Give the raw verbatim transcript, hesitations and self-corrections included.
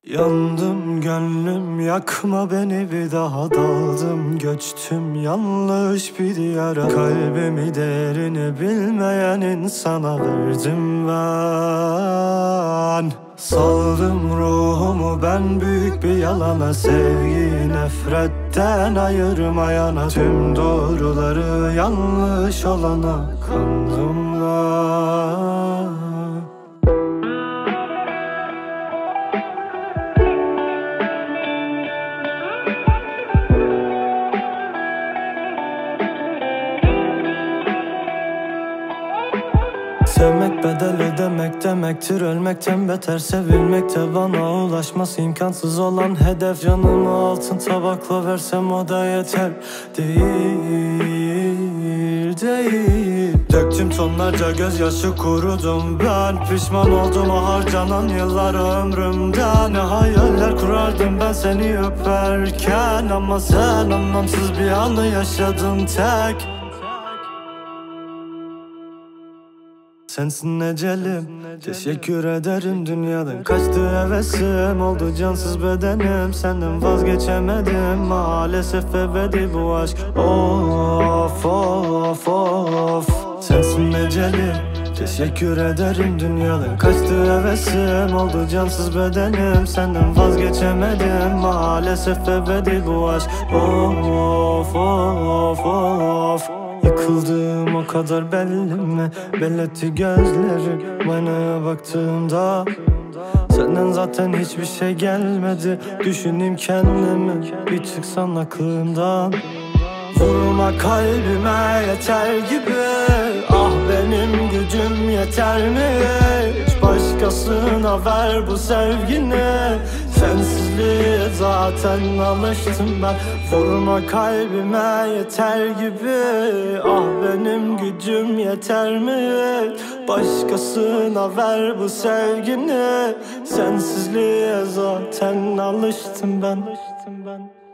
Yandım gönlüm, yakma beni bir daha. Daldım göçtüm yanlış bir diyara. Kalbimi değerini bilmeyen insana verdim ben. Saldım ruhumu ben büyük bir yalana. Sevgiyi nefretten ayırmayana. Tüm doğruları yanlış olana kandım ben. Sevmek bedel ödemek demektir. Ölmekten beter sevilmekte. Bana ulaşması imkansız olan hedef. Canımı altın tabakla versem o da yeter. Değil, değil. Döktüm tonlarca gözyaşı, kurudum ben. Pişman oldum o harcanan yıllar ömrümden. Ne hayaller kurardım ben seni öperken. Ama sen anlamsız bir anı yaşadın tek. Sensin ecelim, teşekkür ederim. Dünyadan kaçtı hevesim, oldu cansız bedenim. Senden vazgeçemedim, maalesef ebedi bu aşk. Of of of. Sensin ecelim, teşekkür ederim. Dünyadan kaçtı hevesim, oldu cansız bedenim. Senden vazgeçemedim, maalesef ebedi bu aşk. Of of of. Yıkıldığım o kadar belli mi? Belletti gözlerim aynaya baktığımda. Senden zaten hiçbir şey gelmedi. Düşüneyim kendimi, bir çıksan aklımdan. Vurma kalbime yeter gibi. Ah benim gücüm yeter mi? Hiç başkasına ver bu sevgini. Sensizliğe zaten alıştım ben. Vurma kalbime yeter gibi. Ah benim gücüm yeter mi? Başkasına ver bu sevgini. Sensizliğe zaten alıştım ben.